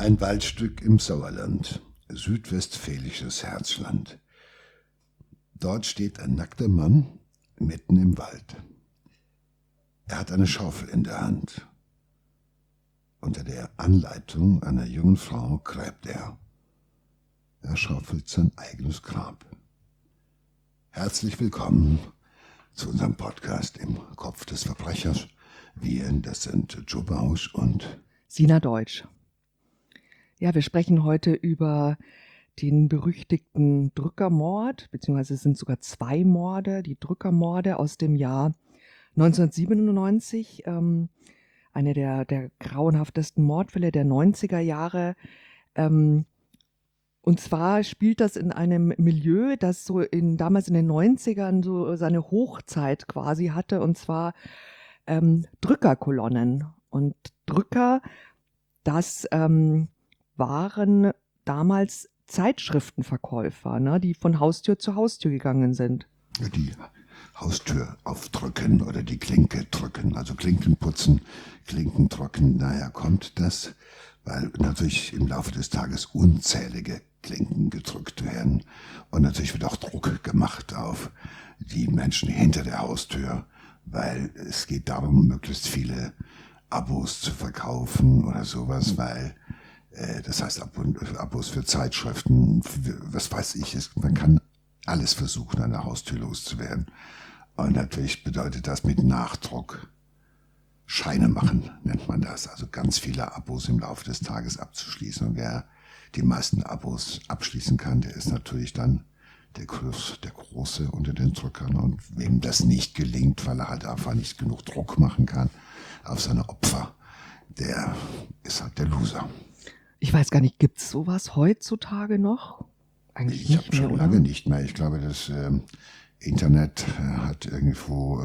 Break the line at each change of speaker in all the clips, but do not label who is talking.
Ein Waldstück im Sauerland, südwestfälisches Herzland. Dort steht ein nackter Mann mitten im Wald. Er hat eine Schaufel in der Hand. Unter der Anleitung einer jungen Frau gräbt er. Er schaufelt sein eigenes Grab. Herzlich willkommen zu unserem Podcast im Kopf des Verbrechers. Wir, das sind Joe Bausch und
Sina Deutsch. Ja, wir sprechen heute über den berüchtigten Drückermord, beziehungsweise es sind sogar 2 Morde, die Drückermorde aus dem Jahr 1997, eine der grauenhaftesten Mordfälle der 90er Jahre. Und zwar spielt das in einem Milieu, das so damals in den 90ern so seine Hochzeit quasi hatte, und zwar Drückerkolonnen. Und Drücker, das waren damals Zeitschriftenverkäufer, ne, die von Haustür zu Haustür gegangen sind.
die Haustür aufdrücken oder die Klinke drücken, also Klinken putzen, Klinken trocken. Daher kommt das, weil natürlich im Laufe des Tages unzählige Klinken gedrückt werden und natürlich wird auch Druck gemacht auf die Menschen hinter der Haustür, weil es geht darum, möglichst viele Abos zu verkaufen oder sowas, weil das heißt Abos für Zeitschriften, was weiß ich, man kann alles versuchen, an der Haustür loszuwerden. Und natürlich bedeutet das mit Nachdruck Scheine machen, nennt man das. Also ganz viele Abos im Laufe des Tages abzuschließen. Und wer die meisten Abos abschließen kann, der ist natürlich dann der Große unter den Drückern. Und wem das nicht gelingt, weil er halt einfach nicht genug Druck machen kann auf seine Opfer, der ist halt der Loser.
Ich weiß gar nicht, gibt es sowas heutzutage noch? Eigentlich
Ich
nicht
habe schon
mehr,
lange
oder?
nicht mehr. Ich glaube, das Internet hat irgendwo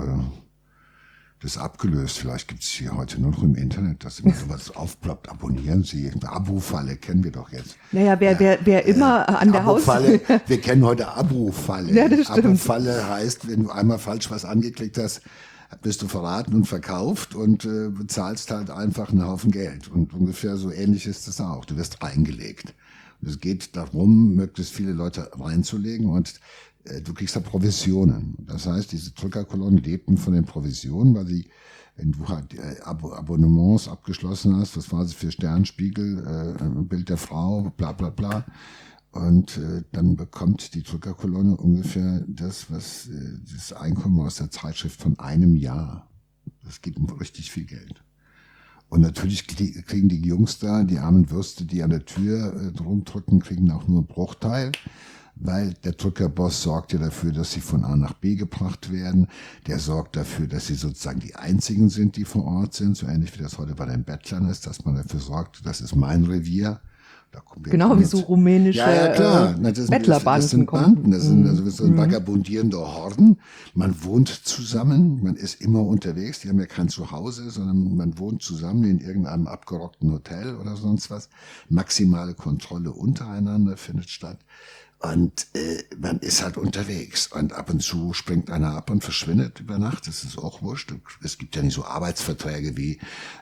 das abgelöst. Vielleicht gibt es hier heute nur noch im Internet, dass immer sowas aufploppt. Abonnieren Sie. Abo-Falle kennen wir doch jetzt.
Naja, wer immer an der
Abo-Falle, wir kennen heute Abo-Falle.
Ja, das stimmt.
Abo-Falle heißt, wenn du einmal falsch was angeklickt hast, bist du verraten und verkauft und bezahlst halt einfach einen Haufen Geld. Und ungefähr so ähnlich ist es auch. Du wirst reingelegt. Und es geht darum, möglichst viele Leute reinzulegen und du kriegst da Provisionen. Das heißt, diese Drückerkolonnen lebten von den Provisionen, weil sie, wenn du halt Abonnements abgeschlossen hast, was war es für Sternspiegel, Bild der Frau, bla bla bla, und dann bekommt die Drückerkolonne ungefähr das Einkommen aus der Zeitschrift von einem Jahr. Das gibt um richtig viel Geld. Und natürlich kriegen die Jungs da, die armen Würste, die an der Tür rumdrücken, kriegen auch nur einen Bruchteil, weil der Drückerboss sorgt ja dafür, dass sie von A nach B gebracht werden. Der sorgt dafür, dass sie sozusagen die Einzigen sind, die vor Ort sind, so ähnlich wie das heute bei den Bettlern ist, dass man dafür sorgt, das ist mein Revier.
Genau, wie so rumänische Bettlerbanden.
Das sind Banden, das sind also so ein vagabundierender Horden. Man wohnt zusammen, man ist immer unterwegs, die haben ja kein Zuhause, sondern man wohnt zusammen in irgendeinem abgerockten Hotel oder sonst was. Maximale Kontrolle untereinander findet statt. Und man ist halt unterwegs und ab und zu springt einer ab und verschwindet über Nacht. Das ist auch wurscht. Es gibt ja nicht so Arbeitsverträge wie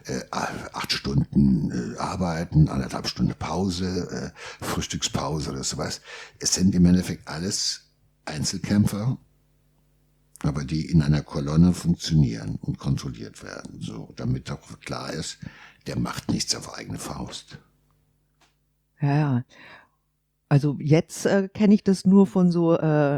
8 Stunden arbeiten, 1,5 Stunden Pause, Frühstückspause oder sowas. Es sind im Endeffekt alles Einzelkämpfer, aber die in einer Kolonne funktionieren und kontrolliert werden. So, damit auch klar ist, der macht nichts auf eigene Faust.
Ja. Also jetzt kenne ich das nur von so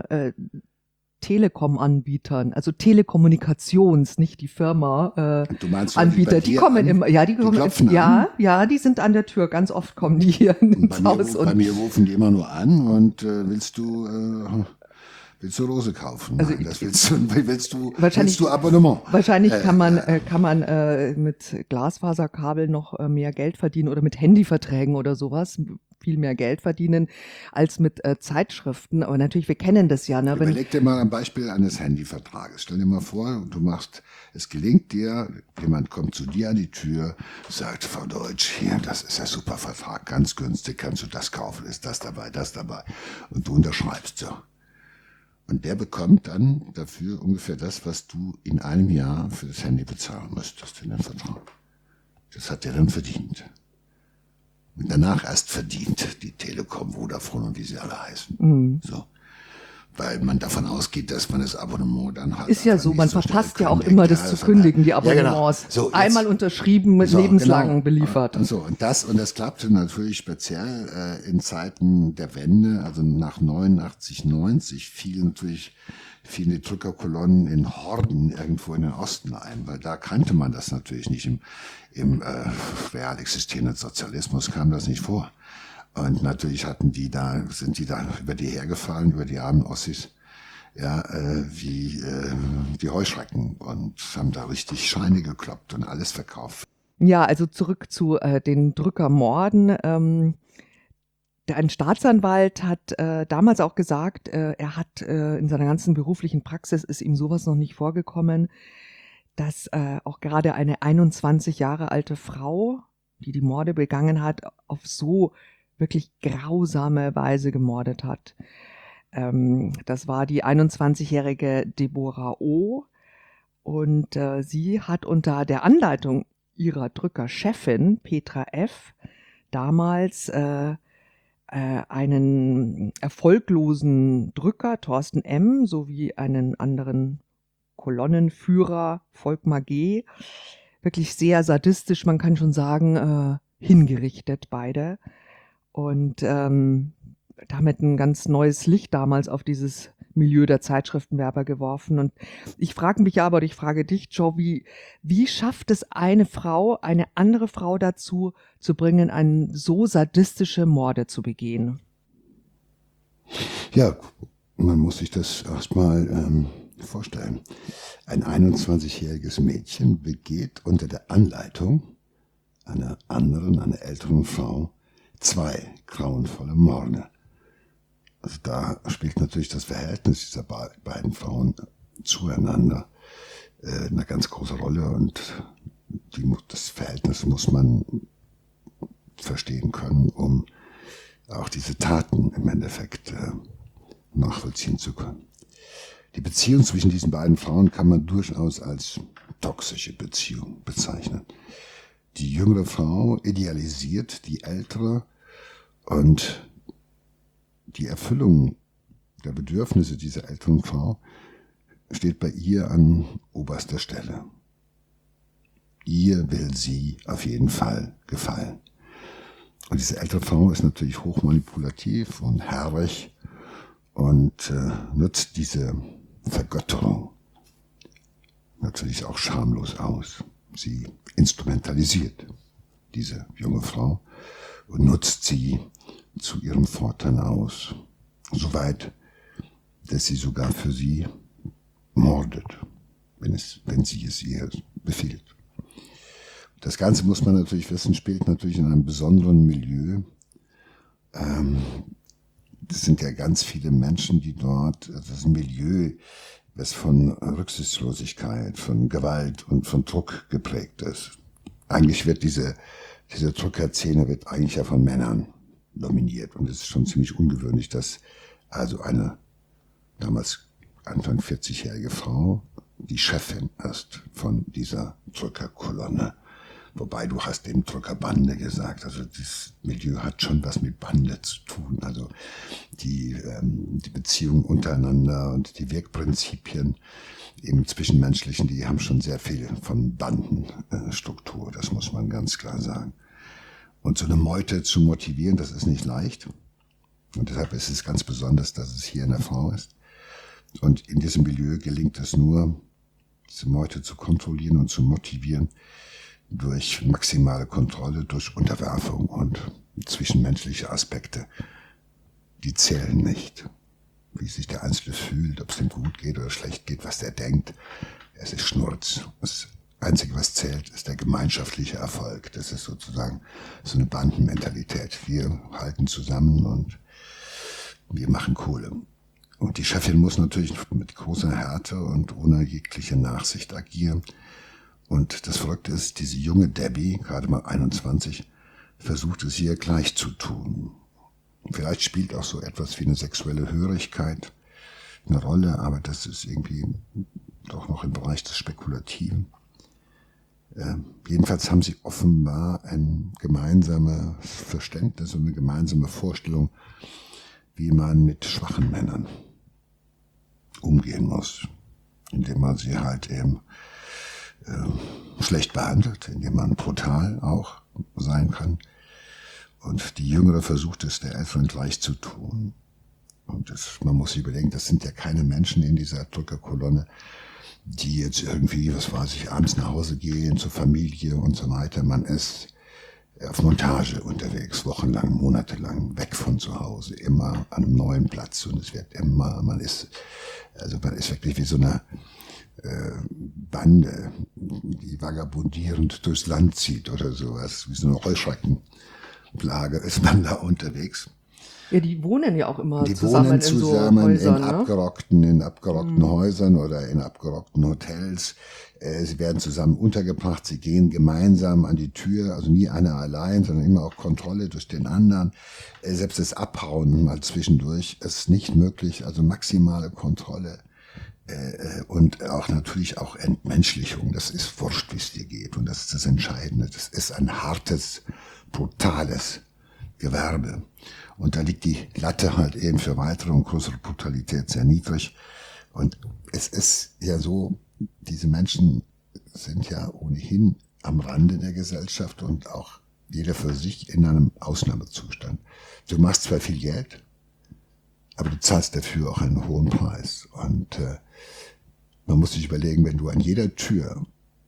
Telekom-Anbietern, also Telekommunikations, nicht die Firma
Du meinst,
Anbieter, die kommen immer, ja, die kommen,
klopfen
ja,
an?
ja, die sind an der Tür, ganz oft kommen die hier ins Haus.
Bei mir rufen die immer nur an und willst du Rose kaufen?
Also
Nein, das willst
wahrscheinlich-
du Abonnement?
Wahrscheinlich kann man mit Glasfaserkabel noch mehr Geld verdienen oder mit Handyverträgen oder sowas viel mehr Geld verdienen als mit Zeitschriften. Aber natürlich, wir kennen das ja. Ne?
Überleg dir mal ein Beispiel eines Handyvertrages. Stell dir mal vor, es gelingt dir, jemand kommt zu dir an die Tür, sagt, Frau Deutsch, hier, das ist ein super Vertrag, ganz günstig, kannst du das kaufen, ist das dabei. Und du unterschreibst so. Und der bekommt dann dafür ungefähr das, was du in einem Jahr für das Handy bezahlen müsstest in den Vertrag. Das hat der dann verdient. danach erst verdient, die Telekom, Vodafone und wie sie alle heißen. So. Weil man davon ausgeht, dass man das Abonnement dann halt.
Ist ja so, man verpasst ja auch immer das zu kündigen, die Abonnements.
Ja, genau. So,
einmal unterschrieben, mit lebenslang
genau.
beliefert.
Und das klappte natürlich speziell in Zeiten der Wende, also nach 89, 90 fielen die Drückerkolonnen in Horden irgendwo in den Osten ein, weil da kannte man das natürlich nicht. Im real existierenden Sozialismus kam das nicht vor. Und natürlich sind die da über die hergefallen, über die armen Ossis, wie die Heuschrecken und haben da richtig Scheine gekloppt und alles verkauft.
Ja, also zurück zu den Drückermorden. Ein Staatsanwalt hat damals auch gesagt, er hat in seiner ganzen beruflichen Praxis ist ihm sowas noch nicht vorgekommen, dass auch gerade eine 21 Jahre alte Frau, die Morde begangen hat, auf so wirklich grausame Weise gemordet hat. Das war die 21-jährige Deborah O. Und sie hat unter der Anleitung ihrer Drückerchefin Petra F. damals einen erfolglosen Drücker, Thorsten M., sowie einen anderen Kolonnenführer, Volkmar G., wirklich sehr sadistisch, man kann schon sagen, hingerichtet beide. Und damit ein ganz neues Licht damals auf dieses Milieu der Zeitschriftenwerber geworfen. Und ich frage mich aber, oder ich frage dich, Joe, wie schafft es eine Frau, eine andere Frau dazu zu bringen, so sadistische Morde zu begehen?
Ja, man muss sich das erstmal vorstellen. Ein 21-jähriges Mädchen begeht unter der Anleitung einer älteren Frau 2 grauenvolle Morde. Also da spielt natürlich das Verhältnis dieser beiden Frauen zueinander eine ganz große Rolle und das Verhältnis muss man verstehen können, um auch diese Taten im Endeffekt nachvollziehen zu können. Die Beziehung zwischen diesen beiden Frauen kann man durchaus als toxische Beziehung bezeichnen. Die jüngere Frau idealisiert die ältere und die Erfüllung der Bedürfnisse dieser älteren Frau steht bei ihr an oberster Stelle. Ihr will sie auf jeden Fall gefallen. Und diese ältere Frau ist natürlich hochmanipulativ und herrig und nutzt diese Vergötterung natürlich auch schamlos aus. Sie instrumentalisiert diese junge Frau und nutzt sie zu ihrem Vorteil aus. Soweit, dass sie sogar für sie mordet, wenn sie es ihr befiehlt. Das Ganze muss man natürlich wissen, spielt natürlich in einem besonderen Milieu. Das sind ja ganz viele Menschen, die dort, das ist ein Milieu, das von Rücksichtslosigkeit, von Gewalt und von Druck geprägt ist. Eigentlich wird diese Drückerszene wird eigentlich ja von Männern dominiert. Und es ist schon ziemlich ungewöhnlich, dass also eine damals Anfang 40-jährige Frau die Chefin ist von dieser Drückerkolonne. Wobei du hast eben Drückerbande gesagt. Also das Milieu hat schon was mit Bande zu tun. Also die Beziehungen untereinander und die Wirkprinzipien im Zwischenmenschlichen, die haben schon sehr viel von Bandenstruktur. Das muss man ganz klar sagen. Und so eine Meute zu motivieren, das ist nicht leicht. Und deshalb ist es ganz besonders, dass es hier eine Frau ist. Und in diesem Milieu gelingt es nur, diese Meute zu kontrollieren und zu motivieren durch maximale Kontrolle, durch Unterwerfung und zwischenmenschliche Aspekte. Die zählen nicht. Wie sich der Einzelne fühlt, ob es ihm gut geht oder schlecht geht, was der denkt. Es ist Schnurz. Das Einzige, was zählt, ist der gemeinschaftliche Erfolg. Das ist sozusagen so eine Bandenmentalität. Wir halten zusammen und wir machen Kohle. Und die Chefin muss natürlich mit großer Härte und ohne jegliche Nachsicht agieren. Und das Verrückte ist, diese junge Debbie, gerade mal 21, versucht es ihr gleich zu tun. Vielleicht spielt auch so etwas wie eine sexuelle Hörigkeit eine Rolle, aber das ist irgendwie doch noch im Bereich des Spekulativen. Jedenfalls haben sie offenbar ein gemeinsames Verständnis und eine gemeinsame Vorstellung, wie man mit schwachen Männern umgehen muss, indem man sie halt eben schlecht behandelt, indem man brutal auch sein kann. Und die Jüngere versucht es der Älteren gleich zu tun. Und man muss sich überlegen, das sind ja keine Menschen in dieser Drückerkolonne, die jetzt irgendwie, was weiß ich, abends nach Hause gehen, zur Familie und so weiter. Man ist auf Montage unterwegs, wochenlang, monatelang, weg von zu Hause, immer an einem neuen Platz. Und es wird immer, man ist wirklich wie so eine Bande, die vagabundierend durchs Land zieht oder sowas, wie so eine Heuschreckenplage ist man da unterwegs.
Ja, die wohnen ja auch immer
Die
zusammen
wohnen
in so
zusammen
Häusern,
in abgerockten Häusern oder in abgerockten Hotels. Sie werden zusammen untergebracht, sie gehen gemeinsam an die Tür, also nie einer allein, sondern immer auch Kontrolle durch den anderen. Selbst das Abhauen mal zwischendurch ist nicht möglich, also maximale Kontrolle. Und auch natürlich auch Entmenschlichung, das ist wurscht, wie es dir geht. Und das ist das Entscheidende. Das ist ein hartes, brutales Gewerbe. Und da liegt die Latte halt eben für weitere und größere Brutalität sehr niedrig. Und es ist ja so, diese Menschen sind ja ohnehin am Rande der Gesellschaft und auch jeder für sich in einem Ausnahmezustand. Du machst zwar viel Geld, aber du zahlst dafür auch einen hohen Preis. Und man muss sich überlegen, wenn du an jeder Tür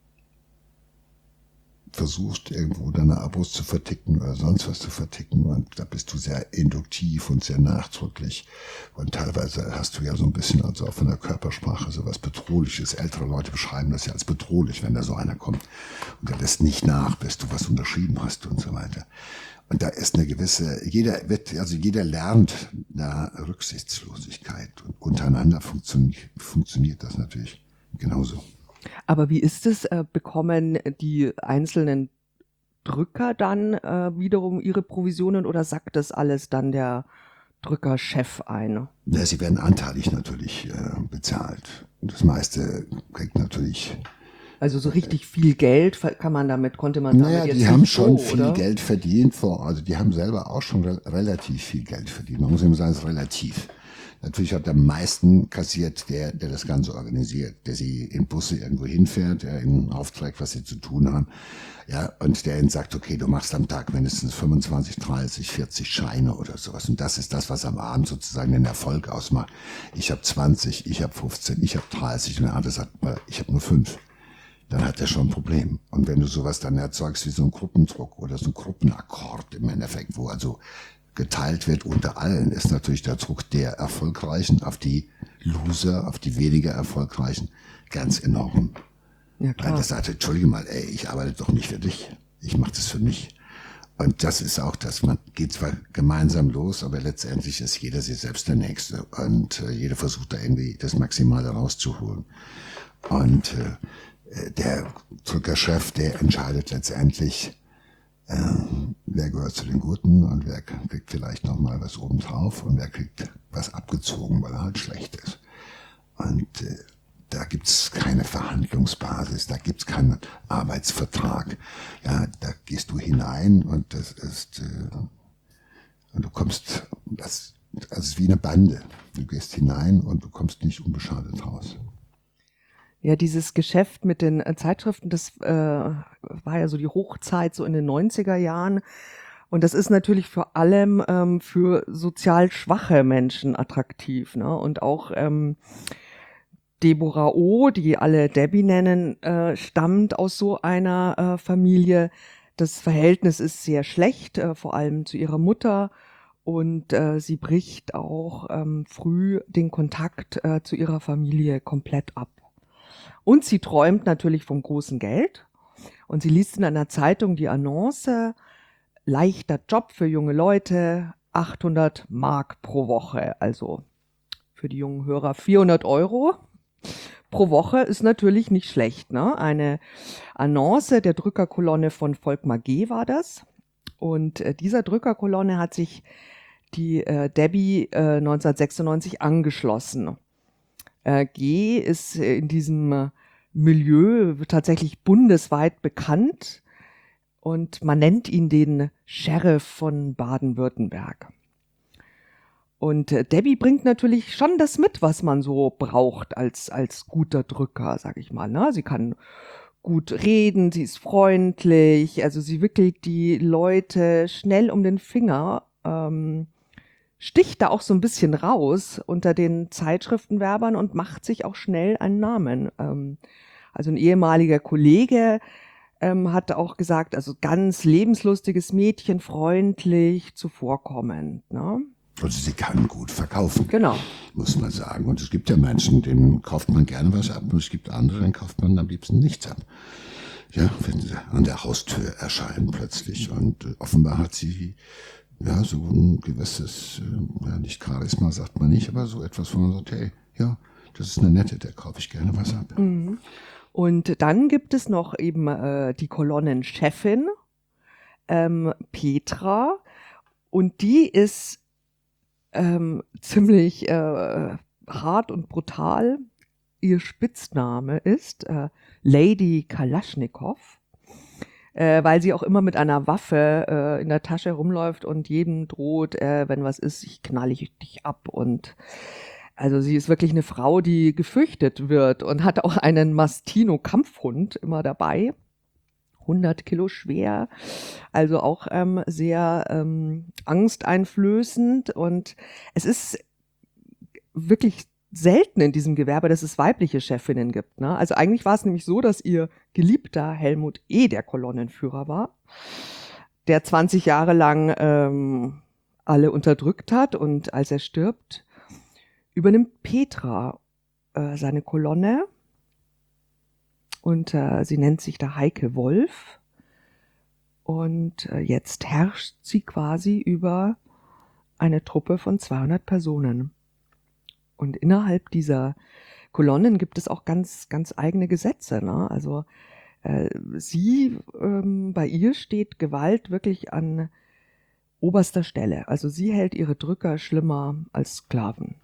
versuchst, irgendwo deine Abos zu verticken oder sonst was zu verticken, und da bist du sehr induktiv und sehr nachdrücklich. Und teilweise hast du ja so ein bisschen, also auch von der Körpersprache, so was Bedrohliches. Ältere Leute beschreiben das ja als bedrohlich, wenn da so einer kommt. Und der lässt nicht nach, bis du was unterschrieben hast und so weiter. Und da ist eine gewisse, jeder lernt da Rücksichtslosigkeit. Und untereinander funktioniert das natürlich genauso.
Aber wie ist es? Bekommen die einzelnen Drücker dann wiederum ihre Provisionen oder sackt das alles dann der Drückerchef ein?
Ja, sie werden anteilig natürlich bezahlt. Und das meiste kriegt natürlich.
Also so richtig viel Geld konnte man damit
Naja,
jetzt
die haben
nicht
schon
so,
viel
oder?
Geld verdient, also die haben selber auch schon relativ viel Geld verdient. Man muss eben sagen, es ist relativ. Natürlich hat am meisten kassiert der das Ganze organisiert, der sie in Busse irgendwo hinfährt, der ihnen aufträgt, was sie zu tun haben. Ja, und der ihnen sagt, okay, du machst am Tag mindestens 25, 30, 40 Scheine oder sowas. Und das ist das, was am Abend sozusagen den Erfolg ausmacht. Ich habe 20, ich habe 15, ich habe 30 und der andere sagt, ich habe nur 5. Dann hat er schon ein Problem. Und wenn du sowas dann erzeugst wie so ein Gruppendruck oder so ein Gruppenakkord im Endeffekt, wo also geteilt wird unter allen, ist natürlich der Druck der Erfolgreichen auf die Loser, auf die weniger Erfolgreichen ganz enorm.
Ja,
Weil
klar.
das sagt, entschuldige mal, ey, ich arbeite doch nicht für dich, ich mache das für mich. Und das ist auch, dass man geht zwar gemeinsam los, aber letztendlich ist jeder sich selbst der Nächste und jeder versucht da irgendwie das Maximale rauszuholen. Und der Drückerchef, der entscheidet letztendlich, wer gehört zu den Guten und wer kriegt vielleicht noch mal was obendrauf und wer kriegt was abgezogen, weil er halt schlecht ist. Und da gibt's keine Verhandlungsbasis, da gibt's keinen Arbeitsvertrag. Ja, da gehst du hinein und das ist und du kommst, das ist wie eine Bande. Du gehst hinein und du kommst nicht unbeschadet raus.
Ja, dieses Geschäft mit den Zeitschriften, das war ja so die Hochzeit so in den 90er Jahren. Und das ist natürlich vor allem für sozial schwache Menschen attraktiv. Ne? Und auch Deborah O., die alle Debbie nennen, stammt aus so einer Familie. Das Verhältnis ist sehr schlecht, vor allem zu ihrer Mutter. Und sie bricht auch früh den Kontakt zu ihrer Familie komplett ab. Und sie träumt natürlich vom großen Geld. Und sie liest in einer Zeitung die Annonce, leichter Job für junge Leute, 800 Mark pro Woche. Also für die jungen Hörer 400 Euro pro Woche ist natürlich nicht schlecht. Ne? Eine Annonce der Drückerkolonne von Volkmar G. war das. Und dieser Drückerkolonne hat sich die Debbie 1996 angeschlossen. G ist in diesem Milieu tatsächlich bundesweit bekannt und man nennt ihn den Sheriff von Baden-Württemberg. Und Debbie bringt natürlich schon das mit, was man so braucht als guter Drücker, sag ich mal. Ne? Sie kann gut reden, sie ist freundlich, also sie wickelt die Leute schnell um den Finger, sticht da auch so ein bisschen raus unter den Zeitschriftenwerbern und macht sich auch schnell einen Namen. Also ein ehemaliger Kollege hat auch gesagt, also ganz lebenslustiges Mädchen, freundlich, zuvorkommend. Ne?
Also sie kann gut verkaufen,
Genau.
muss man sagen. Und es gibt ja Menschen, denen kauft man gerne was ab, und es gibt andere, denen kauft man am liebsten nichts ab. Ja, wenn sie an der Haustür erscheinen plötzlich. Und offenbar hat sie ja so ein gewisses, ja nicht Charisma, sagt man nicht, aber so etwas, wo man sagt, hey, ja, das ist eine nette, der kaufe ich gerne was ab.
Mhm. Und dann gibt es noch eben die Kolonnenchefin, Petra, und die ist ziemlich hart und brutal. Ihr Spitzname ist Lady Kalaschnikow, weil sie auch immer mit einer Waffe in der Tasche rumläuft und jedem droht, wenn was ist, ich knalle dich ab. Und also sie ist wirklich eine Frau, die gefürchtet wird und hat auch einen Mastino-Kampfhund immer dabei. 100 Kilo schwer, also auch sehr angsteinflößend. Und es ist wirklich selten in diesem Gewerbe, dass es weibliche Chefinnen gibt. Ne? Also eigentlich war es nämlich so, dass ihr Geliebter Helmut E. der Kolonnenführer war, der 20 Jahre lang alle unterdrückt hat, und als er stirbt, übernimmt Petra seine Kolonne. Und sie nennt sich da Heike Wolf. Und jetzt herrscht sie quasi über eine Truppe von 200 Personen. Und innerhalb dieser Kolonnen gibt es auch ganz, ganz eigene Gesetze. Ne? Also bei ihr steht Gewalt wirklich an oberster Stelle. Also sie hält ihre Drücker schlimmer als Sklaven.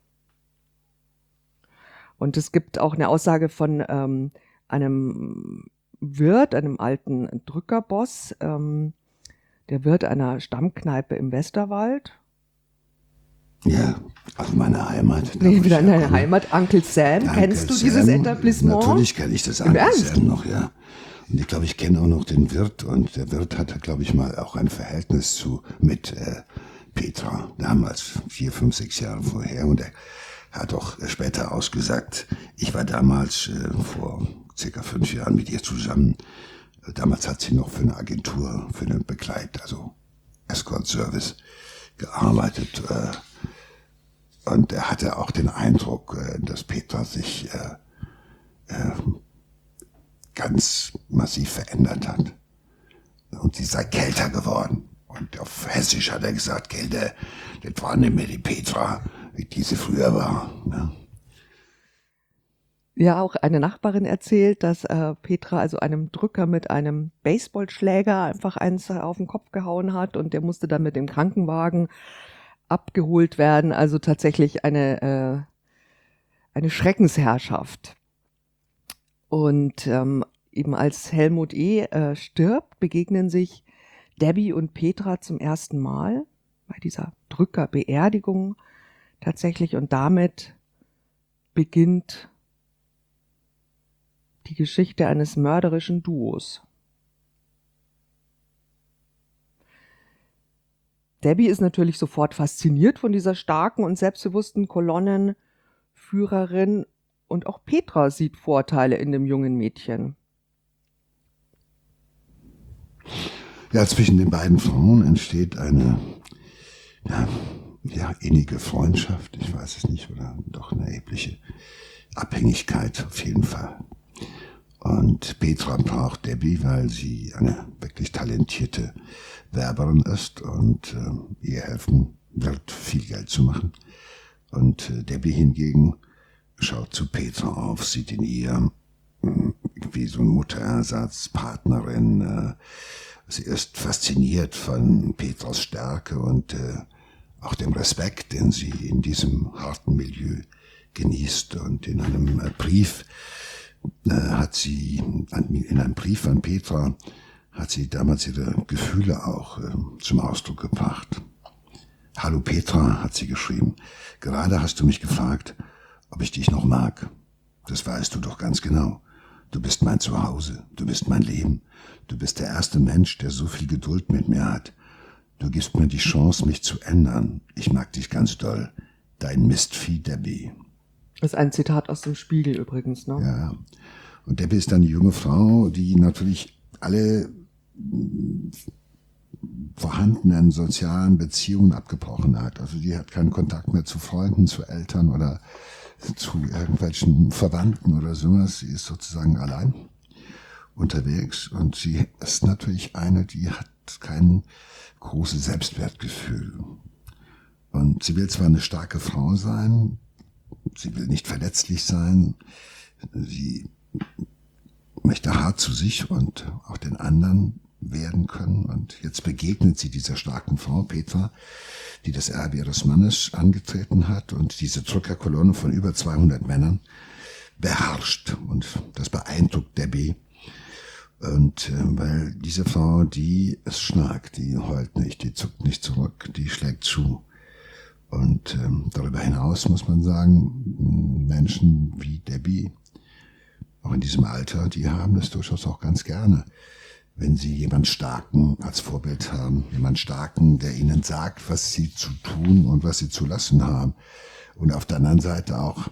Und es gibt auch eine Aussage von einem Wirt, einem alten Drückerboss, der Wirt einer Stammkneipe im Westerwald.
Ja, also meine Heimat.
Nee, wieder in deine Heimat, Uncle Sam.
Ja,
Kennst
Uncle
du dieses
Sam,
Etablissement?
Natürlich kenne ich das
Im
Uncle
Ernst?
Sam noch, ja. Und ich glaube, ich kenne auch noch den Wirt, und der Wirt hatte, glaube ich, mal auch ein Verhältnis mit Petra, damals 4, 5, 6 Jahre vorher. Und er hat auch später ausgesagt, ich war damals vor circa 5 Jahren mit ihr zusammen. Damals hat sie noch für eine Agentur, für einen also Escort-Service gearbeitet. Und er hatte auch den Eindruck, dass Petra sich ganz massiv verändert hat. Und sie sei kälter geworden. Und auf Hessisch hat er gesagt, Kälte, das war nicht mehr die Petra, wie diese früher war. Ne?
Ja, auch eine Nachbarin erzählt, dass Petra also einem Drücker mit einem Baseballschläger einfach eins auf den Kopf gehauen hat, und der musste dann mit dem Krankenwagen abgeholt werden. Also tatsächlich eine Schreckensherrschaft. Und eben als Helmut E. Stirbt, begegnen sich Debbie und Petra zum ersten Mal bei dieser Drückerbeerdigung tatsächlich, und damit beginnt die Geschichte eines mörderischen Duos. Debbie ist natürlich sofort fasziniert von dieser starken und selbstbewussten Kolonnenführerin, und auch Petra sieht Vorteile in dem jungen Mädchen.
Ja, zwischen den beiden Frauen entsteht eine innige Freundschaft, ich weiß es nicht, oder doch eine erhebliche Abhängigkeit auf jeden Fall. Und Petra braucht Debbie, weil sie eine wirklich talentierte Werberin ist und ihr helfen wird, viel Geld zu machen. Und Debbie hingegen schaut zu Petra auf, sieht in ihr wie so eine Mutterersatz, Partnerin. Sie ist fasziniert von Petras Stärke und auch dem Respekt, den sie in diesem harten Milieu genießt. Und in einem Brief hat sie in einem Brief an Petra, hat sie damals ihre Gefühle auch zum Ausdruck gebracht. Hallo Petra, hat sie geschrieben, gerade hast du mich gefragt, ob ich dich noch mag. Das weißt du doch ganz genau. Du bist mein Zuhause, du bist mein Leben, du bist der erste Mensch, der so viel Geduld mit mir hat. Du gibst mir die Chance, mich zu ändern. Ich mag dich ganz doll. Dein Mistvieh Debbie.
Das ist ein Zitat aus dem Spiegel übrigens, ne?
Ja, und Debbie ist eine junge Frau, die natürlich alle vorhandenen sozialen Beziehungen abgebrochen hat. Also die hat keinen Kontakt mehr zu Freunden, zu Eltern oder zu irgendwelchen Verwandten oder sowas. Sie ist sozusagen allein unterwegs und sie ist natürlich eine, die hat kein großes Selbstwertgefühl. Und sie will zwar eine starke Frau sein, sie will nicht verletzlich sein, sie möchte hart zu sich und auch den anderen werden können. Und jetzt begegnet sie dieser starken Frau, Petra, die das Erbe ihres Mannes angetreten hat und diese Drückerkolonne von über 200 Männern beherrscht. Und das beeindruckt Debbie. Und weil diese Frau, die ist stark, die heult nicht, die zuckt nicht zurück, die schlägt zu. Und darüber hinaus muss man sagen, Menschen wie Debbie, auch in diesem Alter, die haben das durchaus auch ganz gerne, wenn sie jemand Starken als Vorbild haben, jemand Starken, der ihnen sagt, was sie zu tun und was sie zu lassen haben. Und auf der anderen Seite auch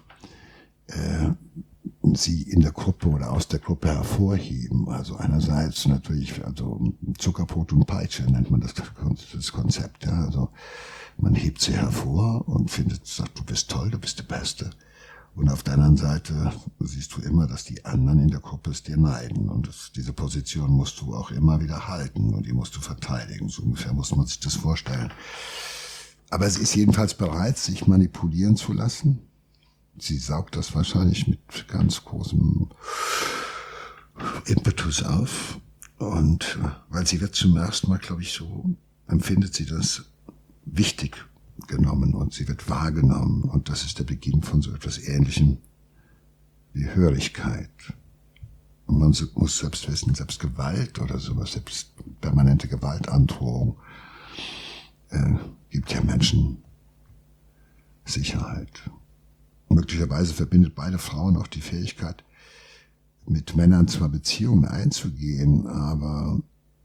sie in der Gruppe oder aus der Gruppe hervorheben. Also einerseits natürlich, also Zuckerbrot und Peitsche nennt man das Konzept. Ja. Also man hebt sie hervor und sagt, du bist toll, du bist die Beste. Und auf der anderen Seite siehst du immer, dass die anderen in der Gruppe es dir neiden. Und diese Position musst du auch immer wieder halten und die musst du verteidigen. So ungefähr muss man sich das vorstellen. Aber sie ist jedenfalls bereit, sich manipulieren zu lassen. Sie saugt das wahrscheinlich mit ganz großem Impetus auf. Und weil sie wird zum ersten Mal, glaube ich, so empfindet sie das wichtig genommen und sie wird wahrgenommen. Und das ist der Beginn von so etwas Ähnlichem wie Hörigkeit. Und man muss selbst wissen, selbst Gewalt oder sowas, selbst permanente Gewaltandrohung gibt ja Menschen Sicherheit. Möglicherweise verbindet beide Frauen auch die Fähigkeit, mit Männern zwar Beziehungen einzugehen, aber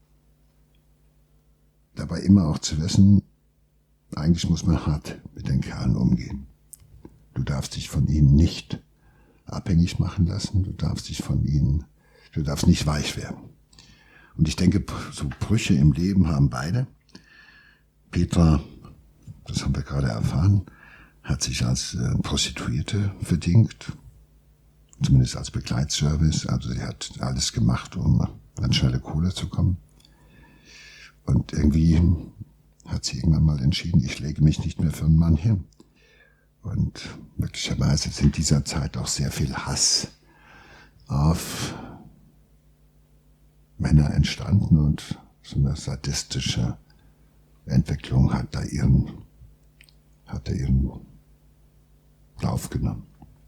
dabei immer auch zu wissen, eigentlich muss man hart mit den Kerlen umgehen. Du darfst dich von ihnen nicht abhängig machen lassen, du darfst nicht weich werden. Und ich denke, so Brüche im Leben haben beide. Petra, das haben wir gerade erfahren, hat sich als Prostituierte verdingt, zumindest als Begleitservice. Also sie hat alles gemacht, um an schnelle Kohle zu kommen. Und irgendwie hat sie irgendwann mal entschieden, ich lege mich nicht mehr für einen Mann hin. Und möglicherweise ist in dieser Zeit auch sehr viel Hass auf Männer entstanden und so eine sadistische Entwicklung hat da ihren Lauf genommen.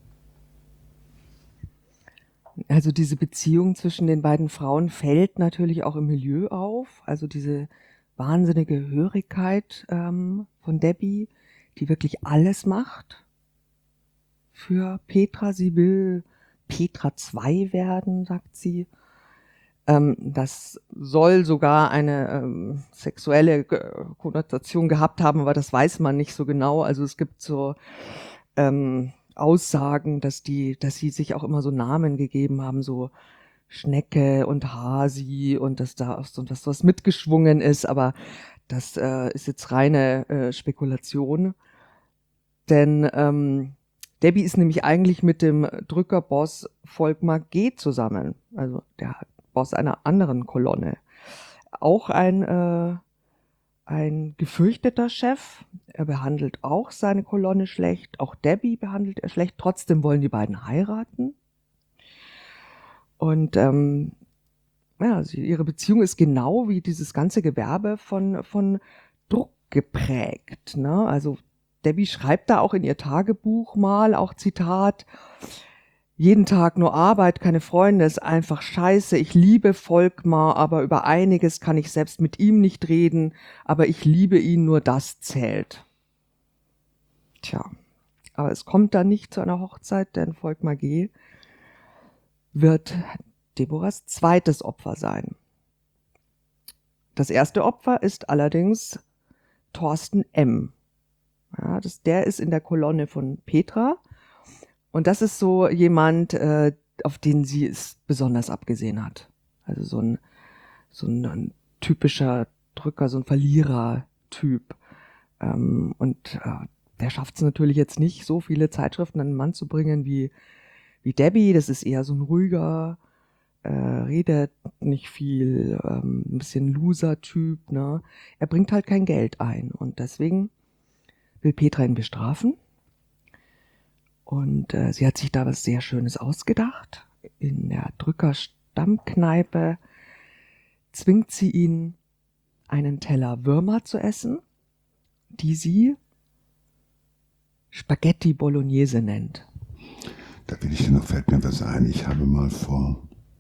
Also diese Beziehung zwischen den beiden Frauen fällt natürlich auch im Milieu auf. Also diese wahnsinnige Hörigkeit von Debbie, die wirklich alles macht für Petra. Sie will Petra 2 werden, sagt sie. Das soll sogar eine sexuelle Konnotation gehabt haben, aber das weiß man nicht so genau. Also es gibt so Aussagen, dass sie sich auch immer so Namen gegeben haben, so Schnecke und Hasi und dass da auch so was mitgeschwungen ist, aber das ist jetzt reine Spekulation. Denn Debbie ist nämlich eigentlich mit dem Drückerboss Volkmar G. zusammen, also der Boss einer anderen Kolonne. Auch ein gefürchteter Chef. Er behandelt auch seine Kolonne schlecht. Auch Debbie behandelt er schlecht. Trotzdem wollen die beiden heiraten. Und ihre Beziehung ist genau wie dieses ganze Gewerbe von Druck geprägt. Ne? Also Debbie schreibt da auch in ihr Tagebuch mal, auch Zitat, jeden Tag nur Arbeit, keine Freunde, ist einfach scheiße. Ich liebe Volkmar, aber über einiges kann ich selbst mit ihm nicht reden, aber ich liebe ihn, nur das zählt. Tja, aber es kommt dann nicht zu einer Hochzeit, denn Volkmar G. wird Deborahs zweites Opfer sein. Das erste Opfer ist allerdings Thorsten M. Ja, der ist in der Kolonne von Petra. Und das ist so jemand, auf den sie es besonders abgesehen hat. Also so ein typischer Drücker, so ein Verlierer-Typ. Der schafft es natürlich jetzt nicht, so viele Zeitschriften an den Mann zu bringen wie Debbie. Das ist eher so ein ruhiger, redet nicht viel, ein bisschen Loser-Typ. Ne? Er bringt halt kein Geld ein. Und deswegen will Petra ihn bestrafen. Und sie hat sich da was sehr Schönes ausgedacht. In der Drücker-Stammkneipe zwingt sie ihn, einen Teller Würmer zu essen, die sie Spaghetti Bolognese nennt.
Da fällt mir was ein. Ich habe mal vor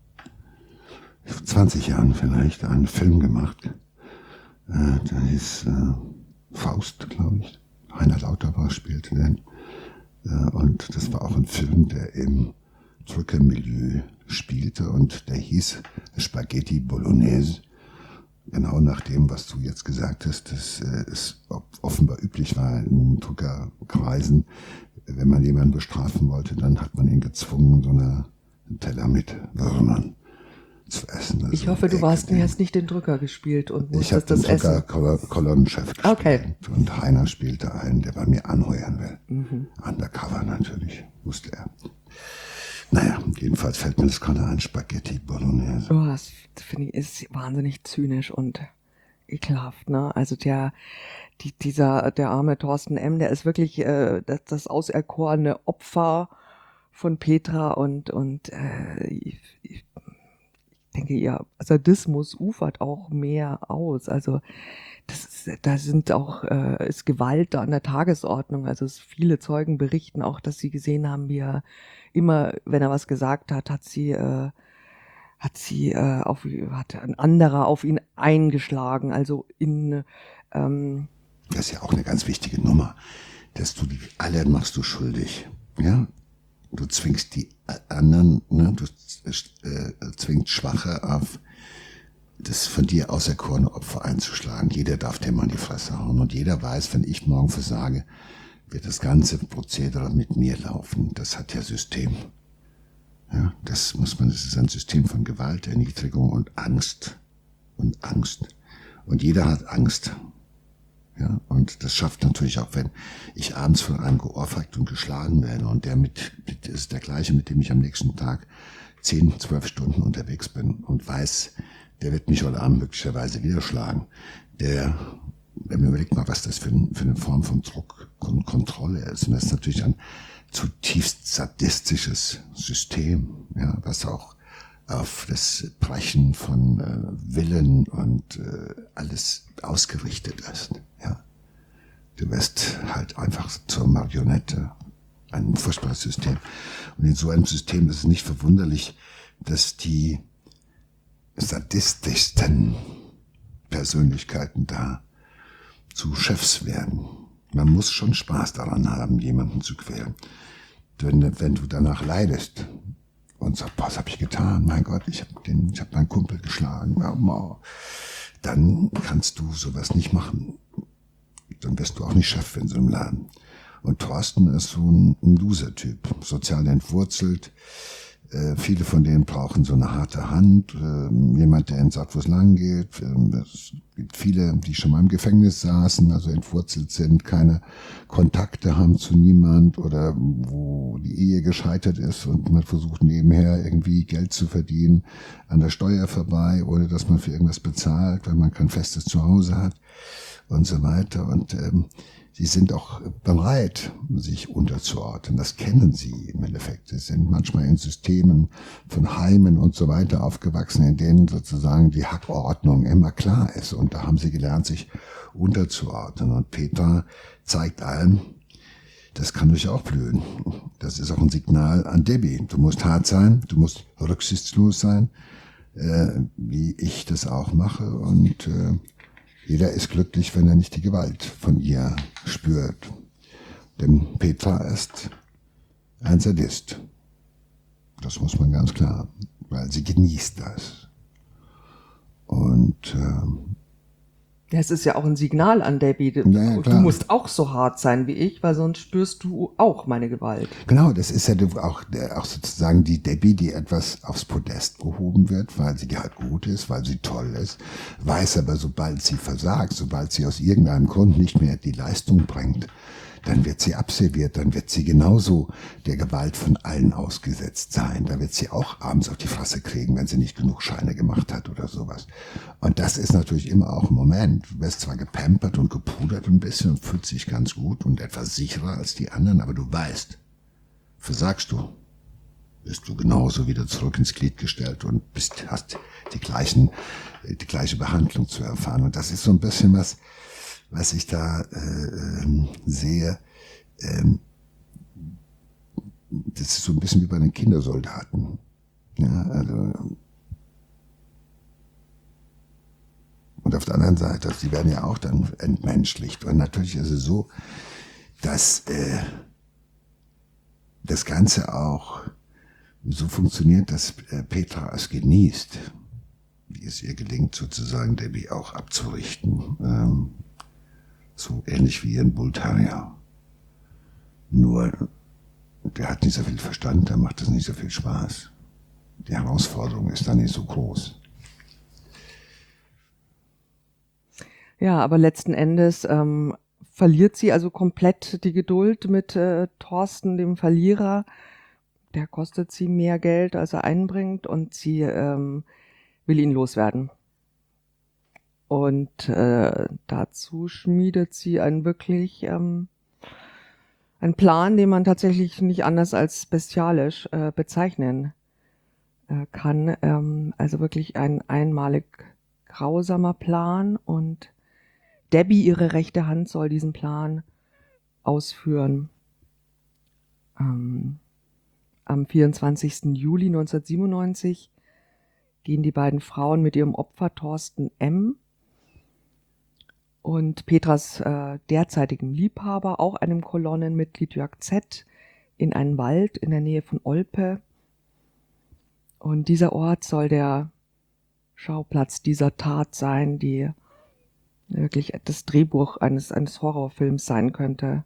20 Jahren vielleicht einen Film gemacht. Der hieß Faust, glaube ich. Heiner Lauterbach spielte den. Und das war auch ein Film, der im Drückermilieu spielte und der hieß Spaghetti Bolognese. Genau nach dem, was du jetzt gesagt hast, das ist offenbar üblich war in Drückerkreisen. Wenn man jemanden bestrafen wollte, dann hat man ihn gezwungen, so einen Teller mit Würmern zu essen. Also
ich hoffe, du hast nicht den Drücker gespielt und musstest das essen.
Ich habe den Kolonnenchef gespielt.
Okay.
Und Heiner spielte einen, der bei mir anheuern will. Undercover natürlich, wusste er. Naja, jedenfalls fällt mir das gerade ein, Spaghetti Bolognese.
Oh, das finde ich ist wahnsinnig zynisch und ekelhaft, ne? Also der arme Thorsten M., der ist wirklich das auserkorene Opfer von Petra und ich denke, ihr Sadismus ufert auch mehr aus. Also ist Gewalt da an der Tagesordnung. Also viele Zeugen berichten auch, dass sie gesehen haben, wie er immer, wenn er was gesagt hat, hat ein anderer auf ihn eingeschlagen. Also
das ist ja auch eine ganz wichtige Nummer, dass du die alle machst du schuldig, ja. Du zwingst die anderen, ne? Du zwingst Schwache auf das von dir auserkorene Opfer einzuschlagen. Jeder darf dir mal in die Fresse hauen und jeder weiß, wenn ich morgen versage, wird das ganze Prozedere mit mir laufen. Das hat ja System. Ja, das ist ein System von Gewalt, Erniedrigung und Angst. Und Angst. Und jeder hat Angst. Ja, und das schafft natürlich auch, wenn ich abends von einem geohrfeigt und geschlagen werde und der ist der gleiche, mit dem ich am nächsten Tag 10, 12 Stunden unterwegs bin und weiß, der wird mich heute Abend möglicherweise wieder schlagen. Wenn man überlegt mal, was das für eine Form von Druck und Kontrolle ist. Und das ist natürlich ein zutiefst sadistisches System, ja, was auch auf das Brechen von Willen und alles ausgerichtet ist. Ja. Du wirst halt einfach zur Marionette. Ein furchtbares System. Und in so einem System ist es nicht verwunderlich, dass die sadistischsten Persönlichkeiten da zu Chefs werden. Man muss schon Spaß daran haben, jemanden zu quälen. Wenn du danach leidest und sagst, was habe ich getan? Mein Gott, ich hab meinen Kumpel geschlagen. Dann kannst du sowas nicht machen. Dann wirst du auch nicht Chef in so einem Laden. Und Thorsten ist so ein Loser-Typ, sozial entwurzelt. Viele von denen brauchen so eine harte Hand, jemand, der ihnen sagt, wo es lang geht. Es gibt viele, die schon mal im Gefängnis saßen, also entwurzelt sind, keine Kontakte haben zu niemand oder wo die Ehe gescheitert ist und man versucht nebenher irgendwie Geld zu verdienen, an der Steuer vorbei, ohne dass man für irgendwas bezahlt, weil man kein festes Zuhause hat und so weiter. Und sie sind auch bereit, sich unterzuordnen. Das kennen sie im Endeffekt. Sie sind manchmal in Systemen von Heimen und so weiter aufgewachsen, in denen sozusagen die Hackordnung immer klar ist. Und da haben sie gelernt, sich unterzuordnen. Und Petra zeigt allen, Das kann durch auch blühen. Das ist auch ein Signal an Debbie. Du musst hart sein, du musst rücksichtslos sein, wie ich das auch mache. Und jeder ist glücklich, wenn er nicht die Gewalt von ihr spürt. Denn Petra ist ein Sadist. Das muss man ganz klar, weil sie genießt das. Und
Ja, es ist ja auch ein Signal an Debbie.
ja,
Du
klar.
musst auch so hart sein wie ich, weil sonst spürst du auch meine Gewalt.
Genau, das ist ja auch sozusagen die Debbie, die etwas aufs Podest gehoben wird, weil sie halt gut ist, weil sie toll ist, weiß aber, sobald sie versagt, sobald sie aus irgendeinem Grund nicht mehr die Leistung bringt, dann wird sie abserviert, dann wird sie genauso der Gewalt von allen ausgesetzt sein. Da wird sie auch abends auf die Fresse kriegen, wenn sie nicht genug Scheine gemacht hat oder sowas. Und das ist natürlich immer auch ein Moment. Du wirst zwar gepampert und gepudert ein bisschen und fühlst dich ganz gut und etwas sicherer als die anderen, aber du weißt, versagst du, bist du genauso wieder zurück ins Glied gestellt und hast die gleiche Behandlung zu erfahren. Und das ist so ein bisschen was ich da sehe, das ist so ein bisschen wie bei den Kindersoldaten. Ja, also, und auf der anderen Seite, die werden ja auch dann entmenschlicht. Und natürlich ist es so, dass das Ganze auch so funktioniert, dass Petra es genießt, wie es ihr gelingt, sozusagen Debbie auch abzurichten. So ähnlich wie ein Bull Terrier. Nur, der hat nicht so viel Verstand, der macht das nicht so viel Spaß. Die Herausforderung ist dann nicht so groß.
Ja, aber letzten Endes verliert sie also komplett die Geduld mit Thorsten, dem Verlierer. Der kostet sie mehr Geld, als er einbringt, und sie will ihn loswerden. Und dazu schmiedet sie einen Plan, den man tatsächlich nicht anders als bestialisch bezeichnen kann. Also wirklich ein einmalig grausamer Plan, und Debbie, ihre rechte Hand, soll diesen Plan ausführen. Am 24. Juli 1997 gehen die beiden Frauen mit ihrem Opfer Thorsten M. und Petras derzeitigem Liebhaber, auch einem Kolonnenmitglied Jörg Z., in einen Wald in der Nähe von Olpe. Und dieser Ort soll der Schauplatz dieser Tat sein, die wirklich das Drehbuch eines Horrorfilms sein könnte.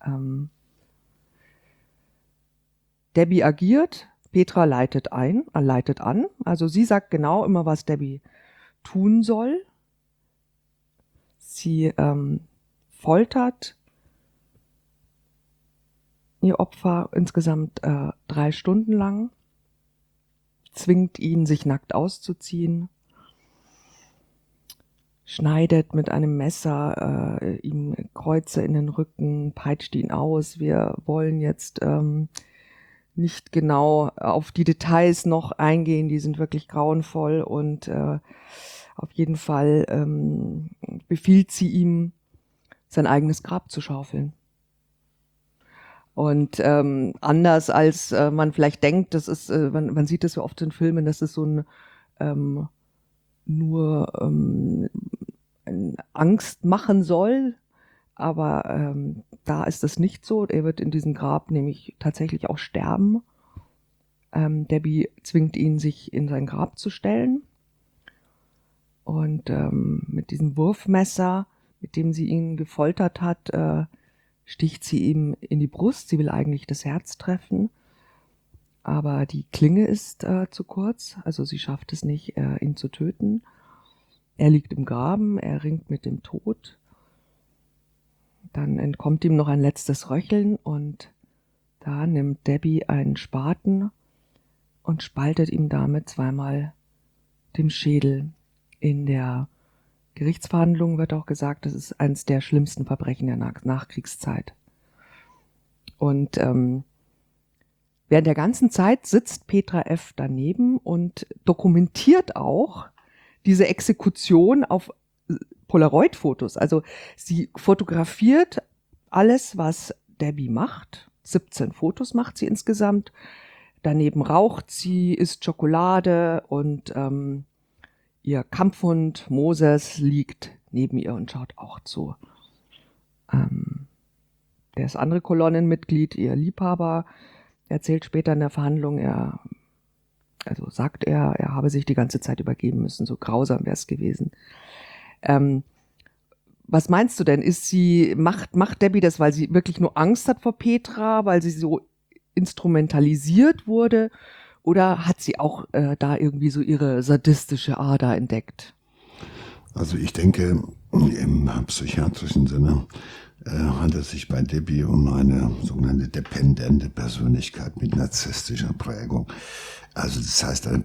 Debbie agiert, Petra leitet an. Also sie sagt genau immer, was Debbie tun soll. Sie foltert ihr Opfer insgesamt 3 Stunden lang, zwingt ihn, sich nackt auszuziehen, schneidet mit einem Messer ihm Kreuze in den Rücken, peitscht ihn aus. Wir wollen jetzt nicht genau auf die Details noch eingehen, die sind wirklich grauenvoll, und auf jeden Fall befiehlt sie ihm, sein eigenes Grab zu schaufeln. Und anders als man vielleicht denkt, das ist, man sieht das so oft in Filmen, dass es so ein Angst machen soll, aber da ist das nicht so. Er wird in diesem Grab nämlich tatsächlich auch sterben. Debbie zwingt ihn, sich in sein Grab zu stellen, und mit diesem Wurfmesser, mit dem sie ihn gefoltert hat, sticht sie ihm in die Brust. Sie will eigentlich das Herz treffen, aber die Klinge ist zu kurz, also sie schafft es nicht, ihn zu töten. Er liegt im Graben, er ringt mit dem Tod. Dann entkommt ihm noch ein letztes Röcheln, und da nimmt Debbie einen Spaten und spaltet ihm damit zweimal den Schädel. In der Gerichtsverhandlung wird auch gesagt, das ist eines der schlimmsten Verbrechen der Nachkriegszeit. Und während der ganzen Zeit sitzt Petra F. daneben und dokumentiert auch diese Exekution auf Polaroid-Fotos. Also sie fotografiert alles, was Debbie macht. 17 Fotos macht sie insgesamt. Daneben raucht sie, isst Schokolade und ihr Kampfhund Moses liegt neben ihr und schaut auch zu. Das andere Kolonnenmitglied, ihr Liebhaber, erzählt später in der Verhandlung, er habe sich die ganze Zeit übergeben müssen, so grausam wäre es gewesen. Was meinst du denn? Macht Debbie das, weil sie wirklich nur Angst hat vor Petra, weil sie so instrumentalisiert wurde? Oder hat sie auch da irgendwie so ihre sadistische Ader entdeckt?
Also ich denke, im psychiatrischen Sinne handelt es sich bei Debbie um eine sogenannte dependente Persönlichkeit mit narzisstischer Prägung. Also das heißt, eine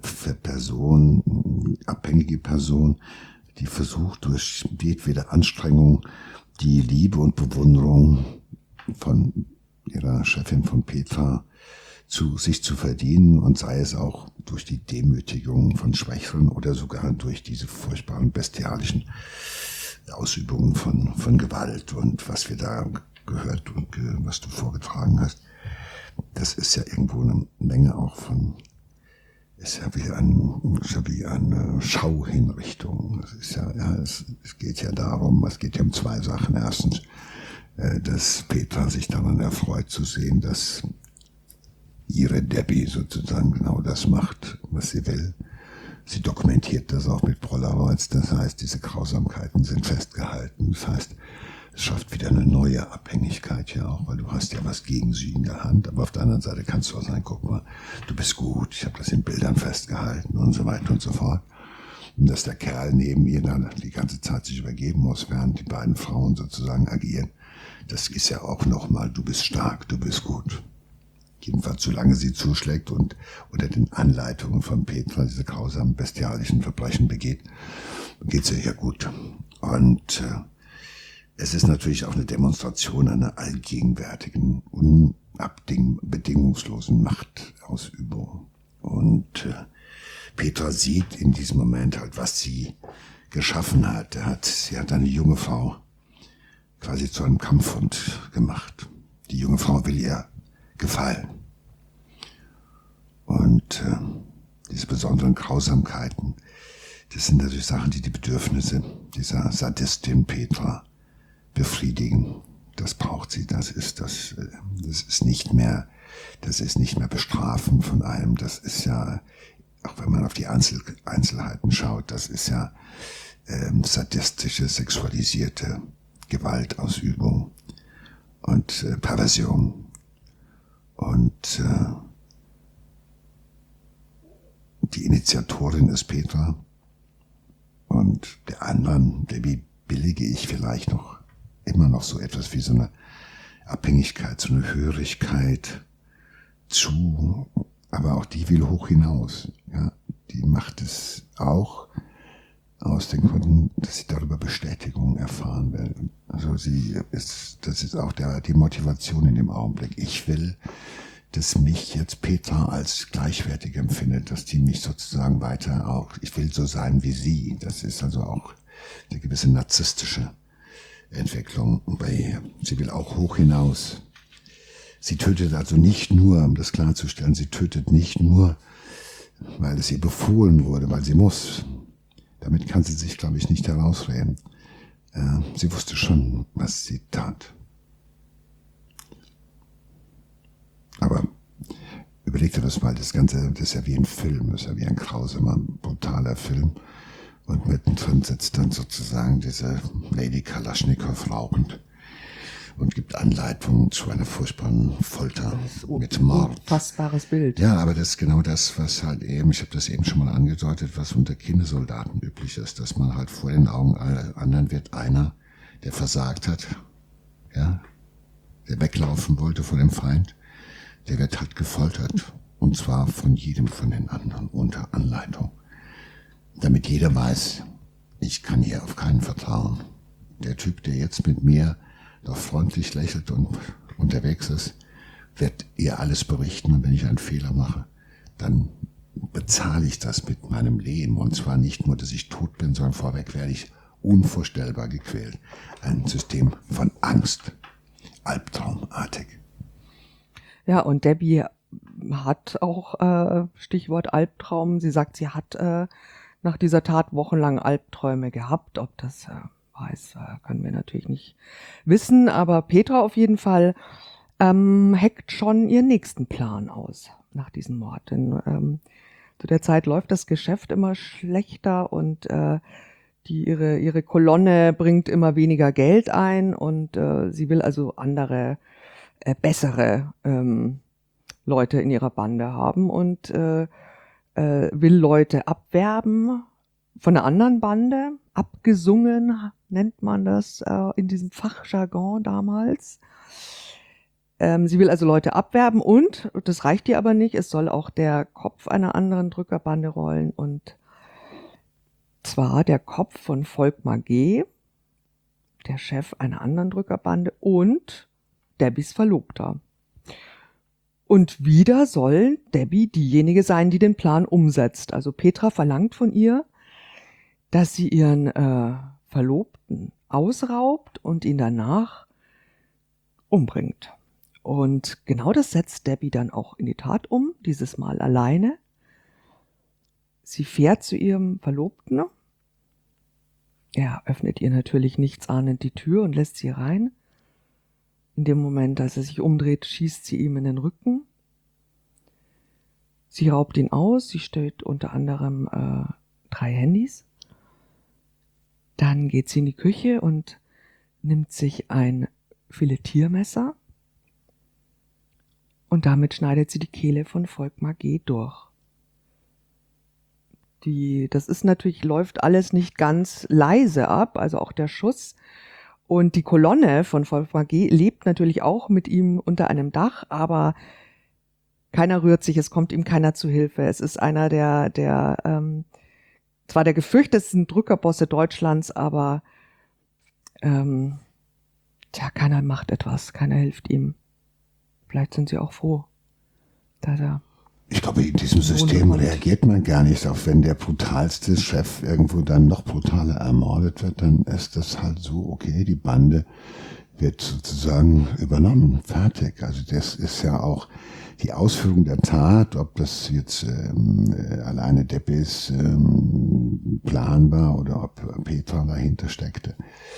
abhängige Person, die versucht durch jedwede Anstrengung die Liebe und Bewunderung von ihrer Chefin von Petra sich zu verdienen, und sei es auch durch die Demütigung von Schwächeren oder sogar durch diese furchtbaren bestialischen Ausübungen von Gewalt. Und was wir da gehört und was du vorgetragen hast, das ist ja irgendwo eine Menge auch von, ist ja wie eine Schauhinrichtung. Das ist es geht ja darum, es geht ja um zwei Sachen. Erstens, dass Petra sich daran erfreut zu sehen, dass ihre Debbie sozusagen genau das macht, was sie will. Sie dokumentiert das auch mit Polaroids, das heißt, diese Grausamkeiten sind festgehalten. Das heißt, es schafft wieder eine neue Abhängigkeit ja auch, weil du hast ja was gegen sie in der Hand, aber auf der anderen Seite kannst du auch sagen, guck mal, du bist gut, ich habe das in Bildern festgehalten und so weiter und so fort. Und dass der Kerl neben ihr dann die ganze Zeit sich übergeben muss, während die beiden Frauen sozusagen agieren, das ist ja auch nochmal, du bist stark, du bist gut. Jedenfalls solange sie zuschlägt und unter den Anleitungen von Petra diese grausamen, bestialischen Verbrechen begeht, geht's ihr ja gut. Und es ist natürlich auch eine Demonstration einer allgegenwärtigen, bedingungslosen Machtausübung. Und Petra sieht in diesem Moment halt, was sie geschaffen hat. Sie hat eine junge Frau quasi zu einem Kampfhund gemacht. Die junge Frau will ihr gefallen. Und diese besonderen Grausamkeiten, das sind natürlich Sachen, die die Bedürfnisse dieser Sadistin Petra befriedigen. Das braucht sie, das ist nicht mehr bestrafen von einem, das ist ja, auch wenn man auf die Einzelheiten schaut, das ist ja sadistische, sexualisierte Gewaltausübung und Perversion. Und die Initiatorin ist Petra, und der anderen, Debbie, billige ich vielleicht immer noch so etwas wie so eine Abhängigkeit, so eine Hörigkeit zu, aber auch die will hoch hinaus. Ja, die macht es auch aus den Gründen, dass sie darüber Bestätigung erfahren will. Also das ist auch die Motivation in dem Augenblick. Ich will, dass mich jetzt Petra als gleichwertig empfindet, dass die mich sozusagen weiter auch, ich will so sein wie sie. Das ist also auch eine gewisse narzisstische Entwicklung bei ihr. Sie will auch hoch hinaus. Sie tötet also nicht nur, um das klarzustellen, sie tötet nicht nur, weil es ihr befohlen wurde, weil sie muss. Damit kann sie sich, glaube ich, nicht herausreden. Sie wusste schon, was sie tat. Aber überleg dir das mal, das Ganze, das ist ja wie ein Film, das ist ja wie ein grausamer, brutaler Film. Und mittendrin sitzt dann sozusagen diese Lady Kalaschnikow rauchend und gibt Anleitungen zu einer furchtbaren Folter mit Mord.
Unfassbares Bild.
Ja, aber das ist genau das, was halt eben, ich habe das eben schon mal angedeutet, was unter Kindersoldaten üblich ist, dass man halt vor den Augen aller anderen wird einer, der versagt hat, ja, der weglaufen wollte vor dem Feind, der wird halt gefoltert, und zwar von jedem von den anderen unter Anleitung. Damit jeder weiß, ich kann hier auf keinen vertrauen. Der Typ, der jetzt mit mir doch freundlich lächelt und unterwegs ist, wird ihr alles berichten, und wenn ich einen Fehler mache, dann bezahle ich das mit meinem Leben, und zwar nicht nur, dass ich tot bin, sondern vorweg werde ich unvorstellbar gequält. Ein System von Angst, Albtraum, albtraumartig.
Ja, und Debbie hat auch, Stichwort Albtraum, sie sagt, sie hat nach dieser Tat wochenlang Albträume gehabt. Ob das weiß, können wir natürlich nicht wissen, aber Petra auf jeden Fall heckt schon ihren nächsten Plan aus nach diesem Mord. Denn zu der Zeit läuft das Geschäft immer schlechter und ihre Kolonne bringt immer weniger Geld ein und sie will also andere, bessere Leute in ihrer Bande haben und will Leute abwerben von einer anderen Bande, abgesungen nennt man das in diesem Fachjargon damals. Sie will also Leute abwerben und, das reicht ihr aber nicht, es soll auch der Kopf einer anderen Drückerbande rollen und zwar der Kopf von Volkmar G., der Chef einer anderen Drückerbande und Debbys Verlobter. Und wieder soll Debbie diejenige sein, die den Plan umsetzt. Also Petra verlangt von ihr, dass sie ihren Verlobten ausraubt und ihn danach umbringt. Und genau das setzt Debbie dann auch in die Tat um, dieses Mal alleine. Sie fährt zu ihrem Verlobten. Er öffnet ihr natürlich nichtsahnend die Tür und lässt sie rein. In dem Moment, als er sich umdreht, schießt sie ihm in den Rücken. Sie raubt ihn aus, sie stellt unter anderem 3 Handys. Dann geht sie in die Küche und nimmt sich ein Filetiermesser und damit schneidet sie die Kehle von Volkmar G. durch. Das ist natürlich, läuft alles nicht ganz leise ab, also auch der Schuss. Und die Kolonne von Volkmar G. lebt natürlich auch mit ihm unter einem Dach, aber keiner rührt sich, es kommt ihm keiner zu Hilfe. Es ist einer zwar der gefürchtetsten Drückerbosse Deutschlands, aber keiner macht etwas, keiner hilft ihm. Vielleicht sind sie auch froh, dass er...
Ich glaube, in diesem System reagiert man gar nicht auf, wenn der brutalste Chef irgendwo dann noch brutaler ermordet wird, dann ist das halt so, okay, die Bande wird sozusagen übernommen, fertig. Also das ist ja auch die Ausführung der Tat, ob das jetzt alleine Debbys Plan war oder ob Petra dahinter steckte.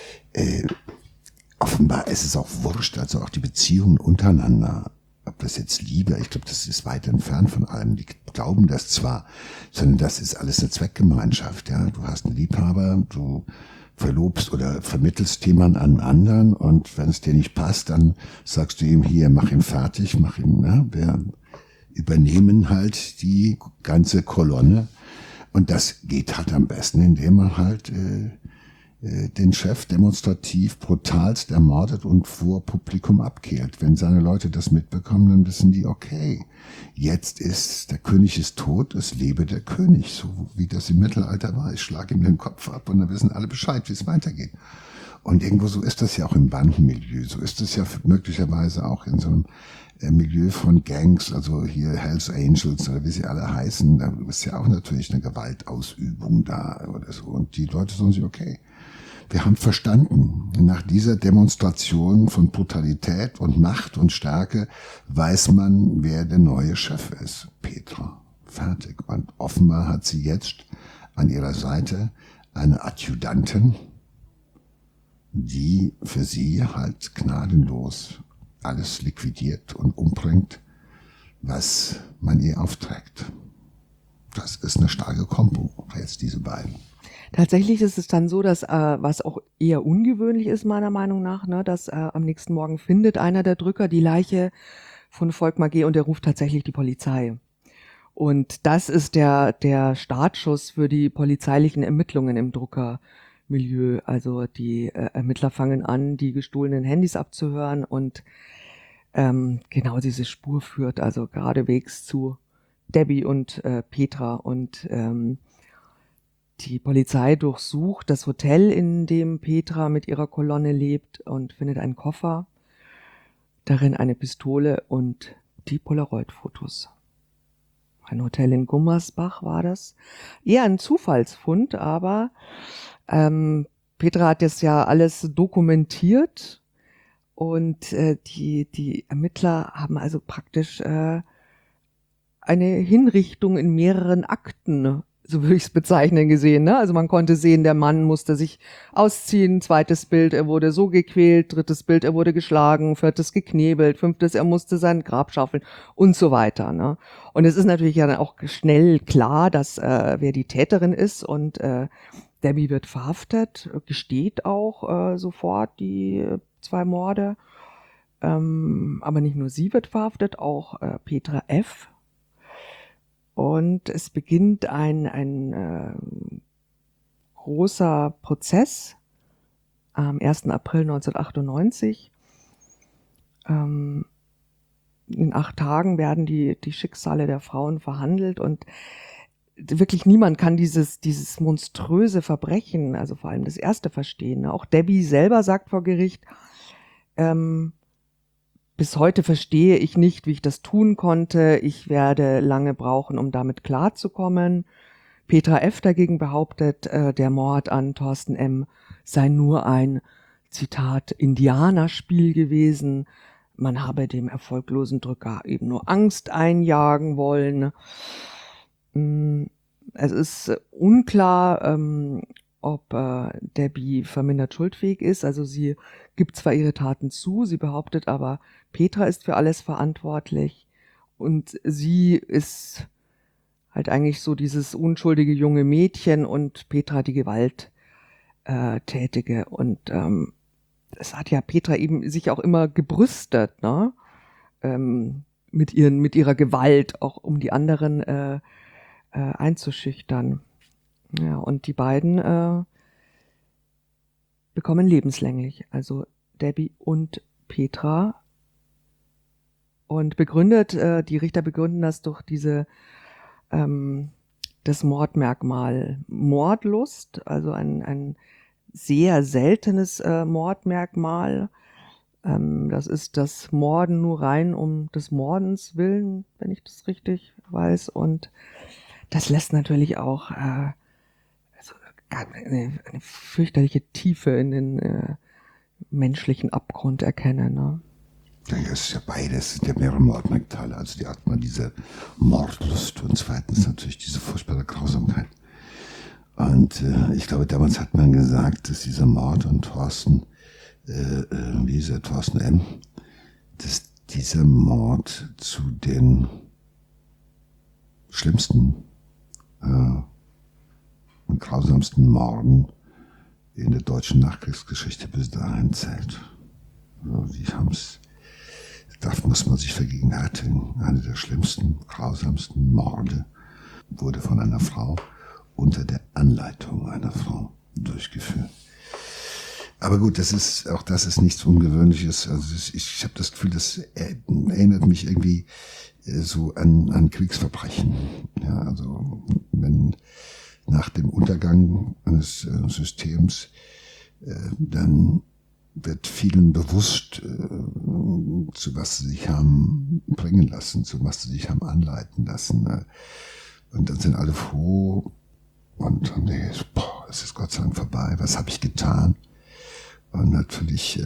Offenbar ist es auch wurscht, also auch die Beziehungen untereinander, ob das jetzt Liebe, ich glaube, das ist weit entfernt von allem, die glauben das zwar, sondern das ist alles eine Zweckgemeinschaft, ja. Du hast einen Liebhaber, du verlobst oder vermittelst jemanden an einen anderen und wenn es dir nicht passt, dann sagst du ihm hier, mach ihn fertig, mach ihn, ne? Wir übernehmen halt die ganze Kolonne und das geht halt am besten, indem man halt den Chef demonstrativ brutalst ermordet und vor Publikum abkehrt. Wenn seine Leute das mitbekommen, dann wissen die, okay, jetzt ist, der König ist tot, es lebe der König, so wie das im Mittelalter war. Ich schlage ihm den Kopf ab und dann wissen alle Bescheid, wie es weitergeht. Und irgendwo so ist das ja auch im Bandenmilieu, so ist es ja möglicherweise auch in so einem Milieu von Gangs, also hier Hells Angels oder wie sie alle heißen, da ist ja auch natürlich eine Gewaltausübung da oder so. Und die Leute sagen sich, okay, wir haben verstanden, nach dieser Demonstration von Brutalität und Macht und Stärke weiß man, wer der neue Chef ist. Petra. Fertig. Und offenbar hat sie jetzt an ihrer Seite eine Adjutantin, die für sie halt gnadenlos alles liquidiert und umbringt, was man ihr aufträgt. Das ist eine starke Kombo, jetzt diese beiden.
Tatsächlich ist es dann so, dass, was auch eher ungewöhnlich ist, meiner Meinung nach, ne, dass am nächsten Morgen findet einer der Drücker die Leiche von Volkmar G. und er ruft tatsächlich die Polizei. Und das ist der Startschuss für die polizeilichen Ermittlungen im Druckermilieu. Also die Ermittler fangen an, die gestohlenen Handys abzuhören und genau diese Spur führt also geradewegs zu Debbie und Petra und die Polizei durchsucht das Hotel, in dem Petra mit ihrer Kolonne lebt und findet einen Koffer, darin eine Pistole und die Polaroid-Fotos. Ein Hotel in Gummersbach war das. Eher ein Zufallsfund, aber Petra hat das ja alles dokumentiert Und die Ermittler haben also praktisch eine Hinrichtung in mehreren Akten, so würde ich es bezeichnen, gesehen. Ne? Also man konnte sehen, der Mann musste sich ausziehen, zweites Bild, er wurde so gequält, drittes Bild, er wurde geschlagen, viertes geknebelt, fünftes, er musste sein Grab schaufeln und so weiter. Ne? Und es ist natürlich ja dann auch schnell klar, dass wer die Täterin ist, und Debbie wird verhaftet, gesteht auch sofort die 2 Morde. Aber nicht nur sie wird verhaftet, auch Petra F. Und es beginnt ein großer Prozess am 1. April 1998. In 8 Tagen werden die Schicksale der Frauen verhandelt, und wirklich niemand kann dieses monströse Verbrechen, also vor allem das erste, verstehen. Ne? Auch Debbie selber sagt vor Gericht, bis heute verstehe ich nicht, wie ich das tun konnte. Ich werde lange brauchen, um damit klarzukommen. Petra F. dagegen behauptet, der Mord an Thorsten M. sei nur ein, Zitat, Indianerspiel gewesen. Man habe dem erfolglosen Drücker eben nur Angst einjagen wollen. Es ist unklar, ob Debbie vermindert schuldfähig ist. Also sie gibt zwar ihre Taten zu, sie behauptet aber, Petra ist für alles verantwortlich, und sie ist halt eigentlich so dieses unschuldige junge Mädchen und Petra die Gewalttätige. Und es hat ja Petra eben sich auch immer gebrüstet, ne? Mit ihrer Gewalt, auch um die anderen einzuschüchtern. Ja, und die beiden bekommen lebenslänglich, also Debbie und Petra. Und die Richter begründen das durch das Mordmerkmal Mordlust, also ein sehr seltenes Mordmerkmal. Das ist das Morden nur rein um des Mordens willen, wenn ich das richtig weiß. Und das lässt natürlich auch eine fürchterliche Tiefe in den menschlichen Abgrund erkennen. Ne?
Ich denke, es ist ja beides, es sind ja mehrere Mordmerkmale. Also die hat man diese Mordlust und zweitens natürlich diese furchtbare Grausamkeit. Und ich glaube, damals hat man gesagt, dass dieser Mord an Thorsten M., dass dieser Mord zu den schlimmsten und grausamsten Morden in der deutschen Nachkriegsgeschichte bis dahin zählt. Also muss man sich vergegenwärtigen. Einer der schlimmsten, grausamsten Morde wurde von einer Frau unter der Anleitung einer Frau durchgeführt. Aber gut, das ist nichts Ungewöhnliches. Also ich habe das Gefühl, das erinnert mich irgendwie so an Kriegsverbrechen. Ja, also wenn nach dem Untergang eines Systems dann wird vielen bewusst, zu was sie sich haben bringen lassen, zu was sie sich haben anleiten lassen. Und dann sind alle froh und es ist Gott sei Dank vorbei, was habe ich getan? Und natürlich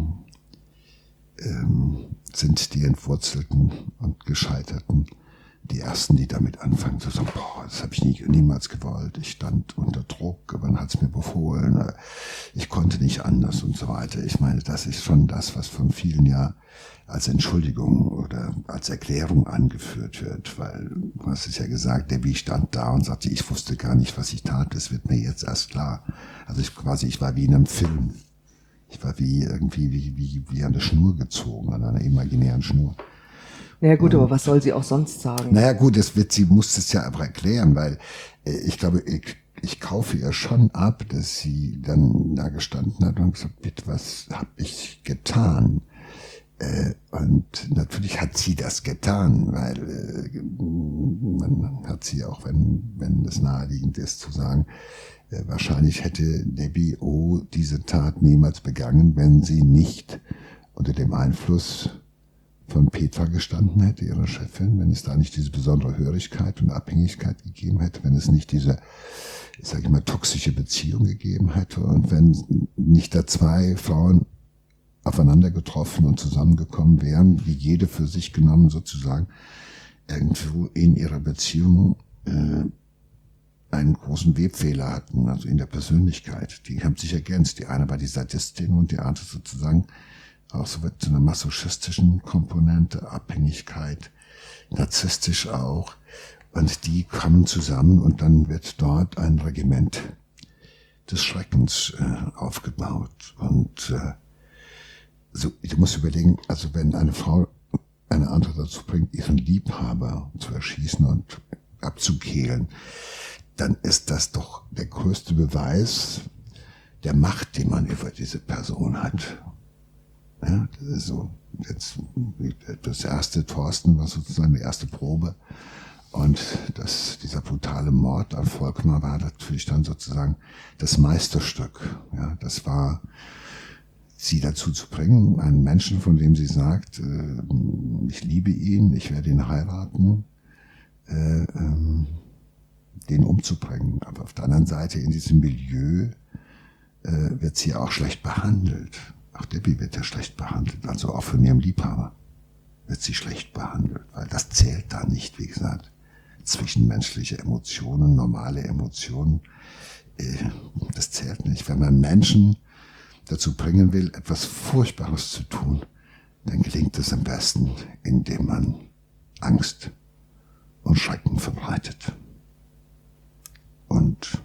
sind die Entwurzelten und Gescheiterten die Ersten, die damit anfangen zu sagen, das habe ich niemals gewollt, ich stand unter Druck, man hat es mir befohlen, ich konnte nicht anders und so weiter. Ich meine, das ist schon das, was von vielen ja als Entschuldigung oder als Erklärung angeführt wird, weil du hast es ja gesagt, Debbie stand da und sagte, ich wusste gar nicht, was ich tat, das wird mir jetzt erst klar. Also ich war wie in einem Film. Ich war wie an der Schnur gezogen, an einer imaginären Schnur.
Naja gut, aber was soll sie auch sonst sagen?
Naja gut, sie muss es ja aber erklären, weil ich glaube, ich kaufe ihr schon ab, dass sie dann da gestanden hat und gesagt, bitte, was habe ich getan? Und natürlich hat sie das getan, weil man hat sie auch, wenn es naheliegend ist, zu sagen, wahrscheinlich hätte Debbie O. diese Tat niemals begangen, wenn sie nicht unter dem Einfluss von Petra gestanden hätte, ihrer Chefin, wenn es da nicht diese besondere Hörigkeit und Abhängigkeit gegeben hätte, wenn es nicht diese, ich sage immer, toxische Beziehung gegeben hätte und wenn nicht da 2 Frauen aufeinander getroffen und zusammengekommen wären, die jede für sich genommen sozusagen irgendwo in ihrer Beziehung einen großen Webfehler hatten, also in der Persönlichkeit. Die haben sich ergänzt. Die eine war die Sadistin und die andere sozusagen auch so mit einer masochistischen Komponente, Abhängigkeit, narzisstisch auch. Und die kommen zusammen und dann wird dort ein Regiment des Schreckens aufgebaut. Und so, du musst überlegen, also wenn eine Frau eine andere dazu bringt, ihren Liebhaber zu erschießen und abzukehlen, dann ist das doch der größte Beweis der Macht, die man über diese Person hat. Ja, das ist so, jetzt, das erste Thorsten war sozusagen die erste Probe. Und dieser brutale Mord an Volkmar war natürlich dann sozusagen das Meisterstück. Ja, das war, sie dazu zu bringen, einen Menschen, von dem sie sagt, ich liebe ihn, ich werde ihn heiraten, den umzubringen. Aber auf der anderen Seite in diesem Milieu wird sie auch schlecht behandelt. Auch Debbie wird ja schlecht behandelt, also auch von ihrem Liebhaber wird sie schlecht behandelt, weil das zählt da nicht, wie gesagt. Zwischenmenschliche Emotionen, normale Emotionen, das zählt nicht. Wenn man Menschen dazu bringen will, etwas Furchtbares zu tun, dann gelingt es am besten, indem man Angst und Schrecken verbreitet. Und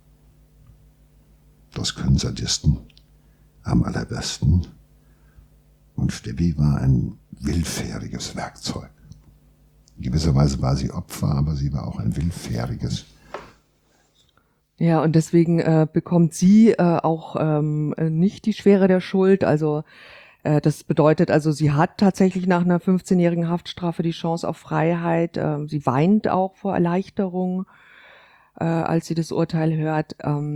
das können Sadisten am allerbesten. Und Debbie war ein willfähriges Werkzeug. In gewisser Weise war sie Opfer, aber sie war auch ein willfähriges.
Ja, und deswegen bekommt sie auch nicht die Schwere der Schuld. Also das bedeutet, also sie hat tatsächlich nach einer 15-jährigen Haftstrafe die Chance auf Freiheit. Sie weint auch vor Erleichterung, als sie das Urteil hört.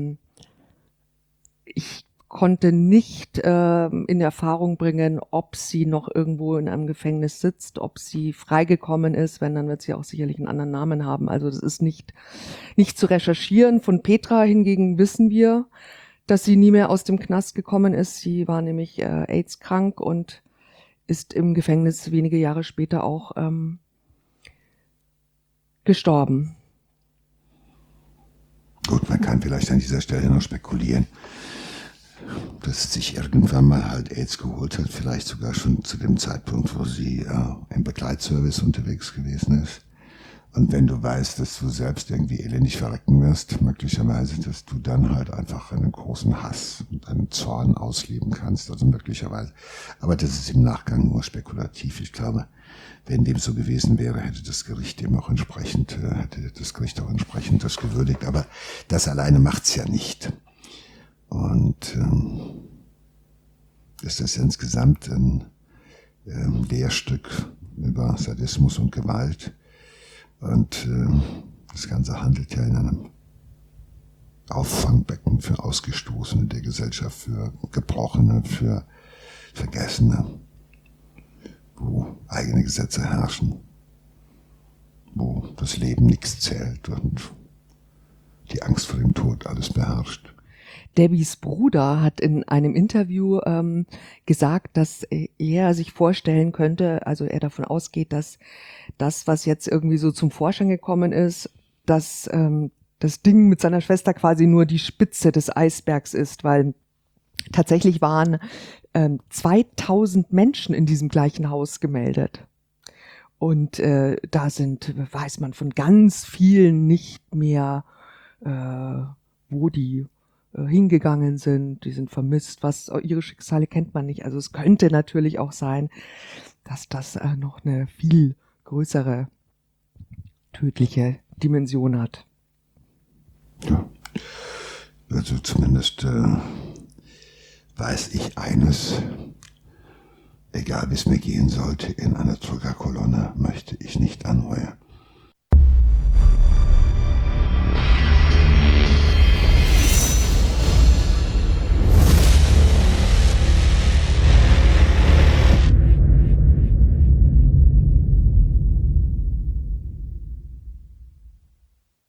Ich konnte nicht in Erfahrung bringen, ob sie noch irgendwo in einem Gefängnis sitzt, ob sie freigekommen ist. Wenn, dann wird sie auch sicherlich einen anderen Namen haben. Also das ist nicht zu recherchieren. Von Petra hingegen wissen wir, dass sie nie mehr aus dem Knast gekommen ist. Sie war nämlich AIDS-krank und ist im Gefängnis wenige Jahre später auch gestorben.
Gut, man kann vielleicht an dieser Stelle noch spekulieren, dass sich irgendwann mal halt AIDS geholt hat, vielleicht sogar schon zu dem Zeitpunkt, wo sie im Begleitservice unterwegs gewesen ist. Und wenn du weißt, dass du selbst irgendwie elendig verrecken wirst, möglicherweise, dass du dann halt einfach einen großen Hass und einen Zorn ausleben kannst, also möglicherweise. Aber das ist im Nachgang nur spekulativ. Ich glaube, wenn dem so gewesen wäre, hätte das Gericht das gewürdigt. Aber das alleine macht's ja nicht. Und ist das insgesamt ein Lehrstück über Sadismus und Gewalt. Und das Ganze handelt ja in einem Auffangbecken für Ausgestoßene der Gesellschaft, für Gebrochene, für Vergessene, wo eigene Gesetze herrschen, wo das Leben nichts zählt und die Angst vor dem Tod alles beherrscht.
Debbies Bruder hat in einem Interview gesagt, dass er sich vorstellen könnte, also er davon ausgeht, dass das, was jetzt irgendwie so zum Vorschein gekommen ist, dass das Ding mit seiner Schwester quasi nur die Spitze des Eisbergs ist, weil tatsächlich waren 2000 Menschen in diesem gleichen Haus gemeldet. Und da weiß man von ganz vielen nicht mehr, wo die hingegangen sind, die sind vermisst, ihre Schicksale kennt man nicht. Also es könnte natürlich auch sein, dass das noch eine viel größere tödliche Dimension hat.
Ja, also zumindest weiß ich eines, egal wie es mir gehen sollte, in einer Drückerkolonne möchte ich nicht anheuern.